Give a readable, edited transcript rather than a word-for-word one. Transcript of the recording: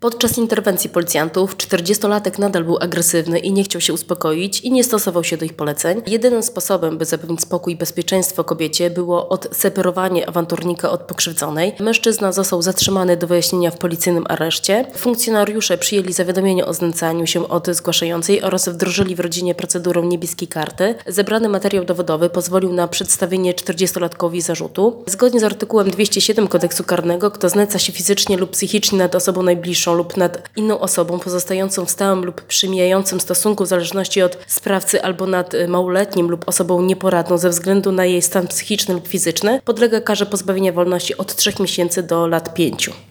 Podczas interwencji policjantów 40-latek nadal był agresywny i nie chciał się uspokoić i nie stosował się do ich poleceń. Jedynym sposobem, by zapewnić spokój i bezpieczeństwo kobiecie, było odseparowanie awanturnika od pokrzywdzonej. Mężczyzna został zatrzymany do wyjaśnienia w policyjnym areszcie. Funkcjonariusze przyjęli zawiadomienie o znęcaniu się od zgłaszającej oraz wdrożyli w rodzinie procedurę niebieskiej karty. Zebrany materiał dowodowy pozwolił na przedstawienie 40-latkowi zarzutu. Zgodnie z artykułem 207 Kodeksu Karnego, kto znęca się fizycznie lub psychicznie nad osobą najbliższą lub nad inną osobą pozostającą w stałym lub przymijającym stosunku w zależności od sprawcy albo nad małoletnim lub osobą nieporadną ze względu na jej stan psychiczny lub fizyczny, podlega karze pozbawienia wolności od 3 miesięcy do lat 5.